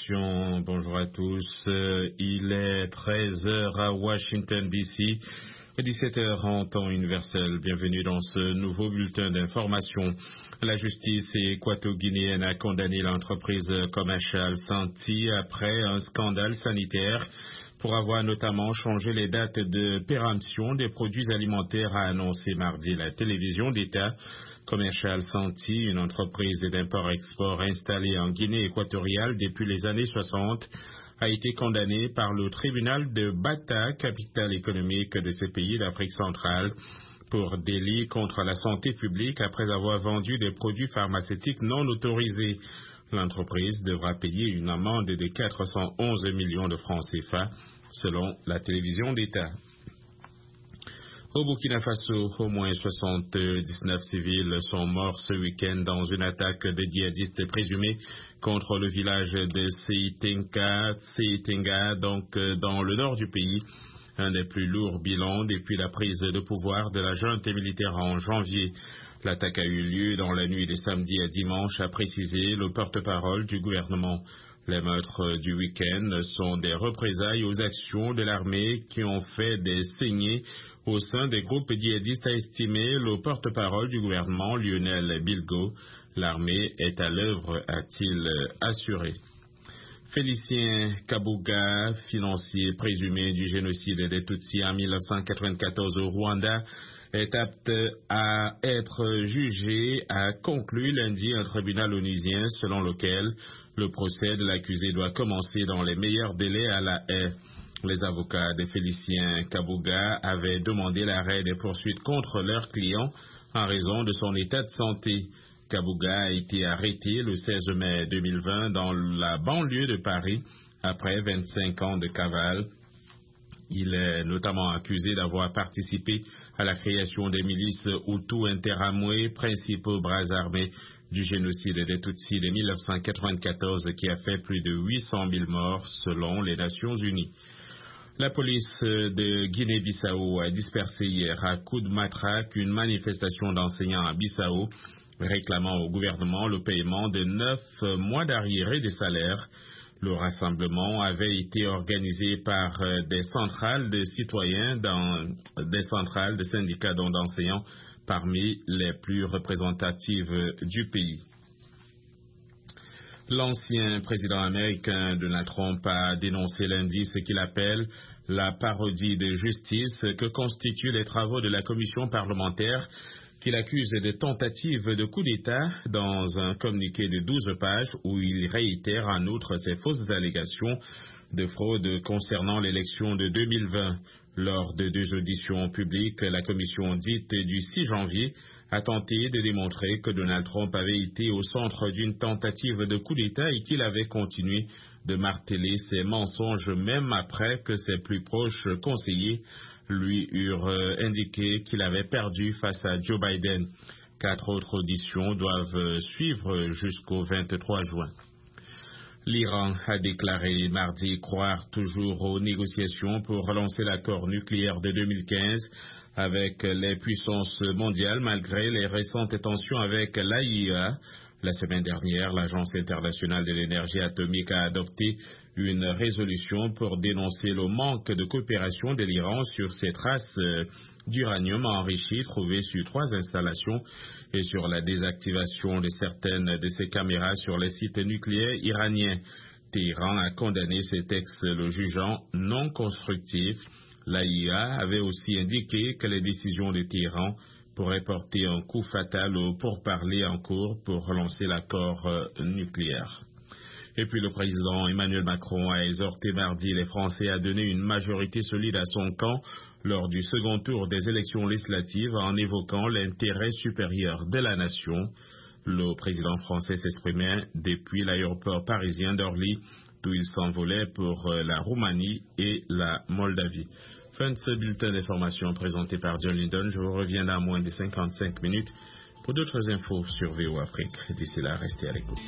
information. Bonjour à tous. Il est 13h à Washington, D.C. 17h en temps universel. Bienvenue dans ce nouveau bulletin d'information. La justice équato-guinéenne a condamné l'entreprise Commercial Santi après un scandale sanitaire pour avoir notamment changé les dates de péremption des produits alimentaires, a annoncé mardi la télévision d'État. Commercial Santi, une entreprise d'import-export installée en Guinée équatoriale depuis les années 60, a été condamnée par le tribunal de Bata, capitale économique de ce pays d'Afrique centrale, pour délit contre la santé publique après avoir vendu des produits pharmaceutiques non autorisés. L'entreprise devra payer une amende de 411 millions de francs CFA, selon la télévision d'État. Au Burkina Faso, au moins 79 civils sont morts ce week-end dans une attaque de djihadistes présumés contre le village de Seitenga, donc dans le nord du pays. Un des plus lourds bilans depuis la prise de pouvoir de la junte militaire en janvier. L'attaque a eu lieu dans la nuit de samedi à dimanche, a précisé le porte-parole du gouvernement. Les meurtres du week-end sont des représailles aux actions de l'armée qui ont fait des saignées au sein des groupes djihadistes, a estimé le porte-parole du gouvernement Lionel Bilgo. L'armée est à l'œuvre, a-t-il assuré. Félicien Kabuga, financier présumé du génocide des Tutsis en 1994 au Rwanda, est apte à être jugé, a conclu lundi un tribunal onusien selon lequel le procès de l'accusé doit commencer dans les meilleurs délais à La Haye. Les avocats de Félicien Kabuga avaient demandé l'arrêt des poursuites contre leur client en raison de son état de santé. Kabuga a été arrêté le 16 mai 2020 dans la banlieue de Paris après 25 ans de cavale. Il est notamment accusé d'avoir participé à la création des milices Hutu Interamwe, principaux bras armés du génocide des Tutsis de 1994 qui a fait plus de 800 000 morts selon les Nations Unies. La police de Guinée-Bissau a dispersé hier à coups de matraque une manifestation d'enseignants à Bissau réclamant au gouvernement le paiement de 9 mois d'arriérés des salaires. Le rassemblement avait été organisé par des centrales de citoyens, des centrales de syndicats d'enseignants parmi les plus représentatives du pays. L'ancien président américain Donald Trump a dénoncé lundi ce qu'il appelle la parodie de justice que constituent les travaux de la commission parlementaire qu'il accuse de tentative de coup d'État dans un communiqué de 12 pages où il réitère en outre ses fausses allégations de fraude concernant l'élection de 2020. Lors de 2 auditions publiques, la commission dite du 6 janvier a tenté de démontrer que Donald Trump avait été au centre d'une tentative de coup d'État et qu'il avait continué de marteler ses mensonges même après que ses plus proches conseillers lui eurent indiqué qu'il avait perdu face à Joe Biden. 4 autres auditions doivent suivre jusqu'au 23 juin. L'Iran a déclaré mardi croire toujours aux négociations pour relancer l'accord nucléaire de 2015 avec les puissances mondiales malgré les récentes tensions avec l'AIEA. La semaine dernière, l'Agence internationale de l'énergie atomique a adopté une résolution pour dénoncer le manque de coopération de l'Iran sur ces traces d'uranium enrichi trouvées sur 3 installations et sur la désactivation de certaines de ces caméras sur les sites nucléaires iraniens. Téhéran a condamné ces textes, le jugeant non constructif. L'AIEA avait aussi indiqué que les décisions de Téhéran pourraient porter un coup fatal aux pourparlers en cours pour relancer l'accord nucléaire. Et puis le président Emmanuel Macron a exhorté mardi les Français à donner une majorité solide à son camp lors du second tour des élections législatives en évoquant l'intérêt supérieur de la nation. Le président français s'exprimait depuis l'aéroport parisien d'Orly, d'où il s'envolait pour la Roumanie et la Moldavie. Fin de ce bulletin d'information présenté par John Lydon. Je vous reviens dans moins de 55 minutes pour d'autres infos sur VO Afrique. D'ici là, restez à l'écoute.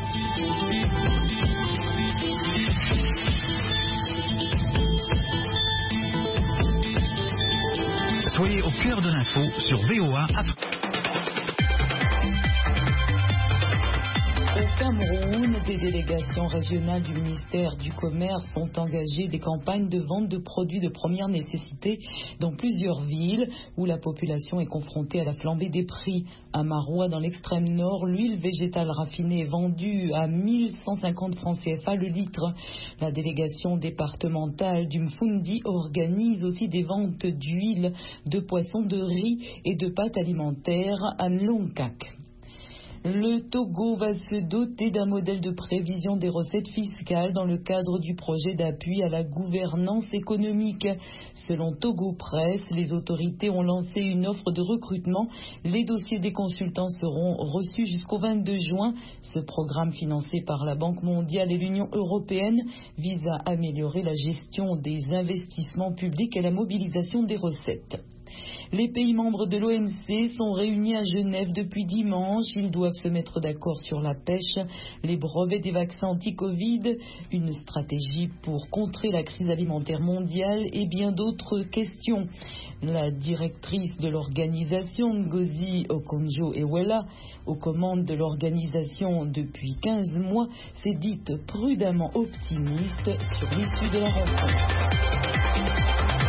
Soyez au cœur de l'info sur VOA Afrique. Cameroun, des délégations régionales du ministère du Commerce ont engagé des campagnes de vente de produits de première nécessité dans plusieurs villes où la population est confrontée à la flambée des prix. À Maroua, dans l'extrême nord, l'huile végétale raffinée est vendue à 1150 francs CFA le litre. La délégation départementale du Mfundi organise aussi des ventes d'huile, de poisson, de riz et de pâtes alimentaires à Nlongkak. Le Togo va se doter d'un modèle de prévision des recettes fiscales dans le cadre du projet d'appui à la gouvernance économique. Selon Togo Presse, les autorités ont lancé une offre de recrutement. Les dossiers des consultants seront reçus jusqu'au 22 juin. Ce programme financé par la Banque mondiale et l'Union européenne vise à améliorer la gestion des investissements publics et la mobilisation des recettes. Les pays membres de l'OMC sont réunis à Genève depuis dimanche. Ils doivent se mettre d'accord sur la pêche, les brevets des vaccins anti-Covid, une stratégie pour contrer la crise alimentaire mondiale et bien d'autres questions. La directrice de l'organisation, Ngozi Okonjo-Iweala, aux commandes de l'organisation depuis 15 mois, s'est dite prudemment optimiste sur l'issue de la rencontre.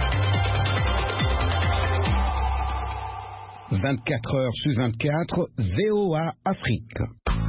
24 heures sur 24, VOA Afrique.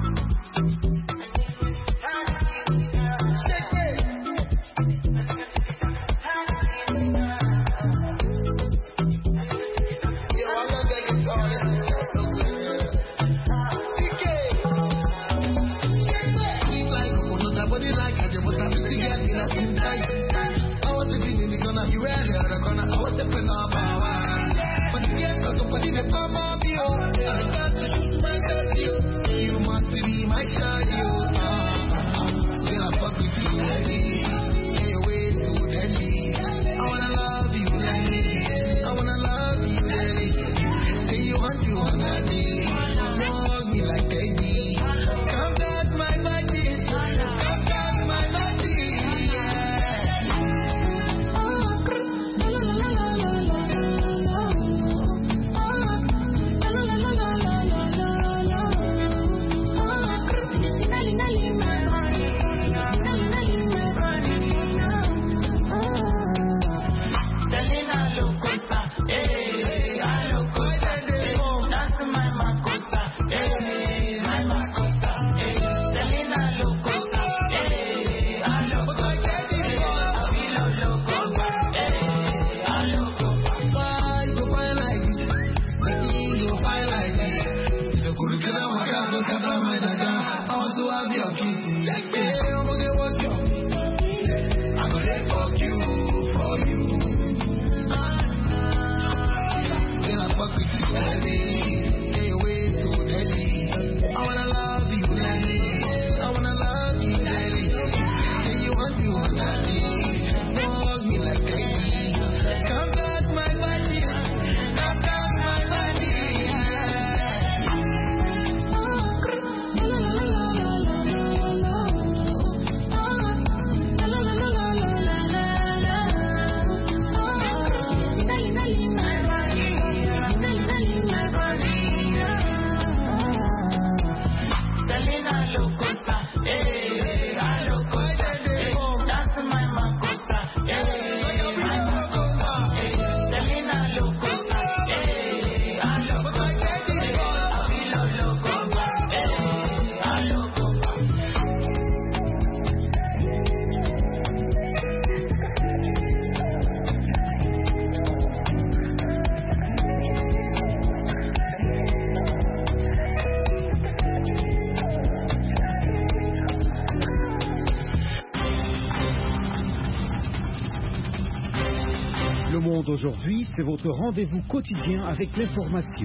Aujourd'hui, c'est votre rendez-vous quotidien avec l'information.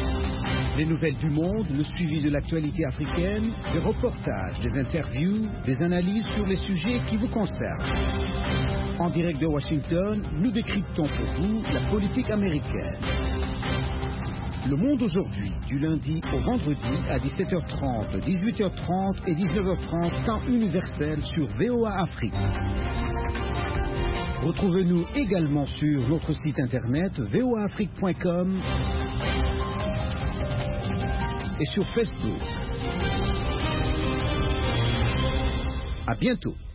Les nouvelles du monde, le suivi de l'actualité africaine, des reportages, des interviews, des analyses sur les sujets qui vous concernent. En direct de Washington, nous décryptons pour vous la politique américaine. Le monde aujourd'hui, du lundi au vendredi à 17h30, 18h30 et 19h30, temps universel sur VOA Afrique. Retrouvez-nous également sur notre site internet voaafrique.com et sur Facebook. À bientôt.